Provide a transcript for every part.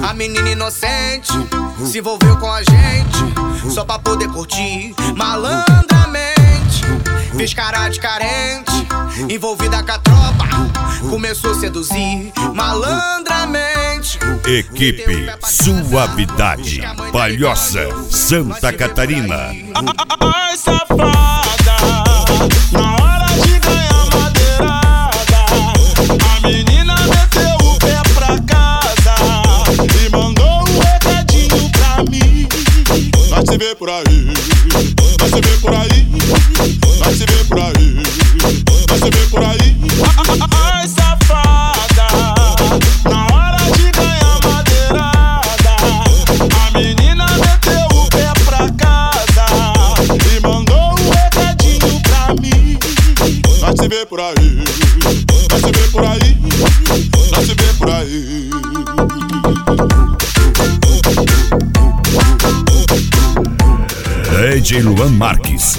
A menina inocente se envolveu com a gente só pra poder curtir malandramente. Fez cara de carente, envolvida com a tropa, começou a seduzir malandramente. Equipe Suavidade, Palhoça, Santa Catarina. Ai, safada, na hora de ganhar madeirada, a menina meteu o pé pra casa e mandou um recadinho pra mim. Vai se ver por aí, vai se ver por aí, vai se ver por aí, vai se ver por aí. Ai, safada, na hora de ganhar madeirada, a menina meteu o pé pra casa e mandou um recadinho pra mim. Vai se ver por aí, vai se ver por aí, vai se ver por aí. DJ Luan Marques.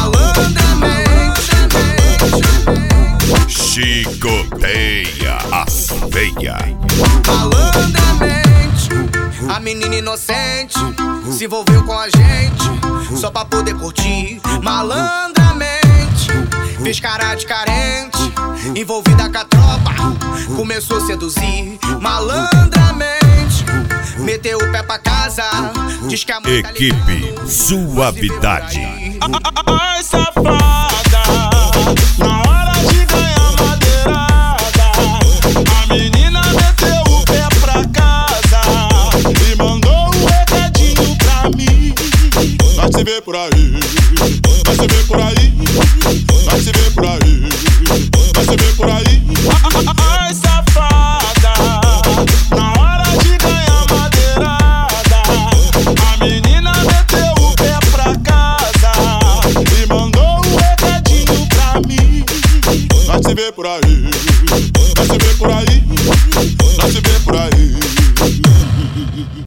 Chicoteia as feia. Malandramente, a menina inocente se envolveu com a gente só pra poder curtir malandramente. Fez cara de carente, envolvida com a tropa, começou a seduzir malandramente. Meteu o pé pra casa, diz que a mãe Equipe Suavidade. Ai, safada, na hora de ganhar madeirada, a menina meteu o pé pra casa e mandou um recadinho pra mim. Vai se ver por aí, vai se ver por aí, vai se ver por aí, vai se ver por aí. Ai, safada, na hora de ganhar madeirada, a menina meteu o pé pra casa e mandou um recadinho pra mim. Vai se ver por aí, vai se ver por aí, vai se ver por aí.